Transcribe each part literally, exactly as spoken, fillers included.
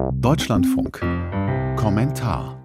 Deutschlandfunk. Kommentar.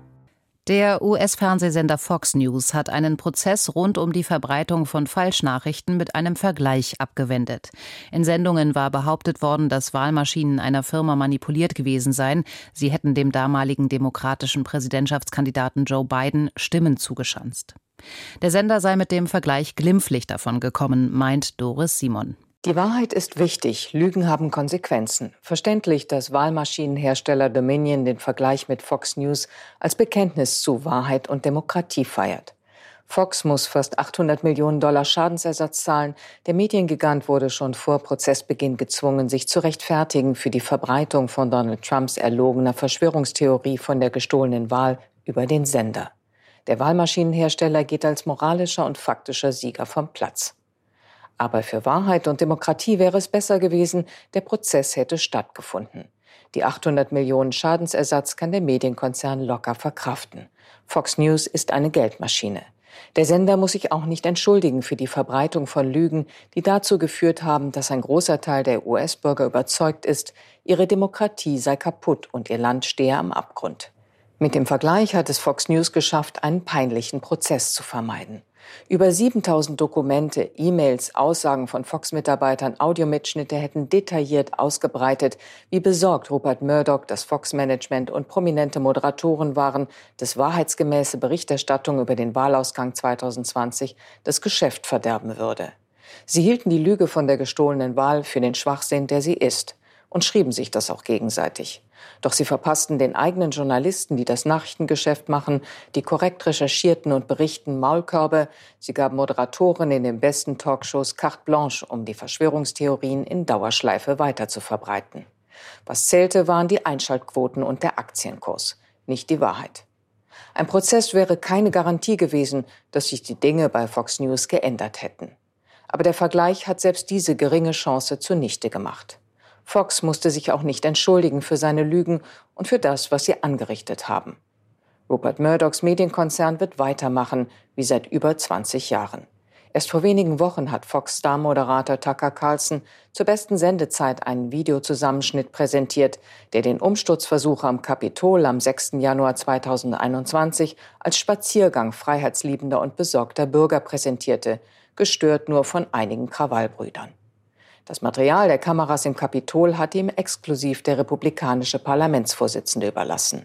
Der U S-Fernsehsender Fox News hat einen Prozess rund um die Verbreitung von Falschnachrichten mit einem Vergleich abgewendet. In Sendungen war behauptet worden, dass Wahlmaschinen einer Firma manipuliert gewesen seien. Sie hätten dem damaligen demokratischen Präsidentschaftskandidaten Joe Biden Stimmen zugeschanzt. Der Sender sei mit dem Vergleich glimpflich davon gekommen, meint Doris Simon. Die Wahrheit ist wichtig, Lügen haben Konsequenzen. Verständlich, dass Wahlmaschinenhersteller Dominion den Vergleich mit Fox News als Bekenntnis zu Wahrheit und Demokratie feiert. Fox muss fast achthundert Millionen Dollar Schadensersatz zahlen. Der Mediengigant wurde schon vor Prozessbeginn gezwungen, sich zu rechtfertigen für die Verbreitung von Donald Trumps erlogener Verschwörungstheorie von der gestohlenen Wahl über den Sender. Der Wahlmaschinenhersteller geht als moralischer und faktischer Sieger vom Platz. Aber für Wahrheit und Demokratie wäre es besser gewesen, der Prozess hätte stattgefunden. Die achthundert Millionen Schadensersatz kann der Medienkonzern locker verkraften. Fox News ist eine Geldmaschine. Der Sender muss sich auch nicht entschuldigen für die Verbreitung von Lügen, die dazu geführt haben, dass ein großer Teil der U S-Bürger überzeugt ist, ihre Demokratie sei kaputt und ihr Land stehe am Abgrund. Mit dem Vergleich hat es Fox News geschafft, einen peinlichen Prozess zu vermeiden. Über siebentausend Dokumente, E-Mails, Aussagen von Fox-Mitarbeitern, Audiomitschnitte hätten detailliert ausgebreitet, wie besorgt Rupert Murdoch, das Fox-Management und prominente Moderatoren waren, dass wahrheitsgemäße Berichterstattung über den Wahlausgang zweitausendzwanzig das Geschäft verderben würde. Sie hielten die Lüge von der gestohlenen Wahl für den Schwachsinn, der sie ist, und schrieben sich das auch gegenseitig. Doch sie verpassten den eigenen Journalisten, die das Nachrichtengeschäft machen, die korrekt recherchierten und berichten, Maulkörbe. Sie gaben Moderatoren in den besten Talkshows carte blanche, um die Verschwörungstheorien in Dauerschleife weiter zu verbreiten. Was zählte, waren die Einschaltquoten und der Aktienkurs, nicht die Wahrheit. Ein Prozess wäre keine Garantie gewesen, dass sich die Dinge bei Fox News geändert hätten. Aber der Vergleich hat selbst diese geringe Chance zunichte gemacht. Fox musste sich auch nicht entschuldigen für seine Lügen und für das, was sie angerichtet haben. Rupert Murdochs Medienkonzern wird weitermachen, wie seit über zwanzig Jahren. Erst vor wenigen Wochen hat Fox-Star-Moderator Tucker Carlson zur besten Sendezeit einen Videozusammenschnitt präsentiert, der den Umsturzversuch am Kapitol am sechsten Januar zweitausendeinundzwanzig als Spaziergang freiheitsliebender und besorgter Bürger präsentierte, gestört nur von einigen Krawallbrüdern. Das Material der Kameras im Kapitol hat ihm exklusiv der republikanische Parlamentsvorsitzende überlassen.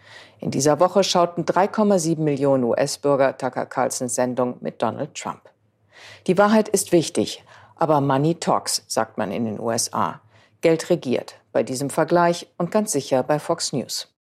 In dieser Woche schauten drei Komma sieben Millionen U S-Bürger Tucker Carlsons Sendung mit Donald Trump. Die Wahrheit ist wichtig, aber Money talks, sagt man in den U S A. Geld regiert, bei diesem Vergleich und ganz sicher bei Fox News.